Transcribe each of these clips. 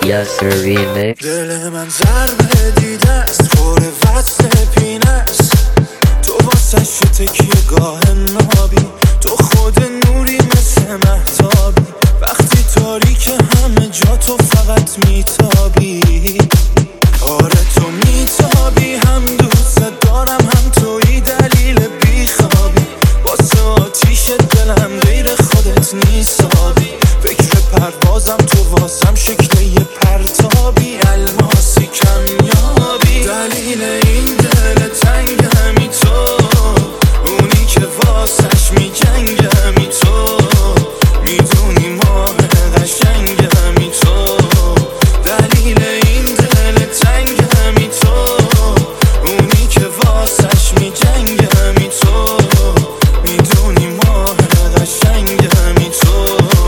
Yasser Remix. دل من ضربه دیده است، پر وصل پینه است، تو واسه تکیه گاه نابی، تو خود نوری مثل مهتابی، وقتی تاریک همه جا تو فقط میتابی. آره تو میتابی، هم دوست دارم هم توی دلیل بیخوابی، واسه آتیش دلم غیر خودت نیسابی، فکر پروازم تو واسم شکل یه پرتابی، الماسی کمیابی، دلیل این دل تنگمی تو، اونی که واسش میجنگمی تو، میدونی ماه قشنگمی تو، دلیل این دل تنگمی تو، اونی که واسش میجنگمی تو، میدونی ماه قشنگمی تو.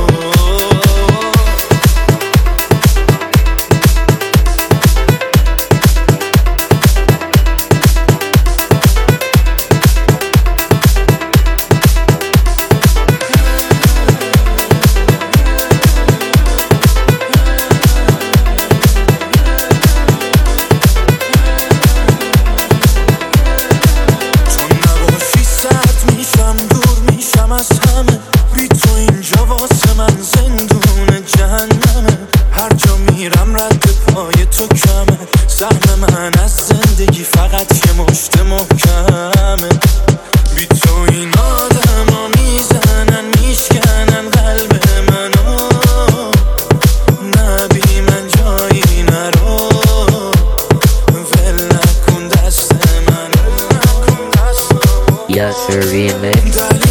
از همه بی تو اینجا واسه من زندون جهنمه، هر جا میرم رد پای تو کمه، سهم من از زندگی فقط یه مشت محکمه، بی تو این آدم ها میزنن میشکنن قلب منو، نبی من جایی نرو، ول نکن دست منو. Yasser Remix.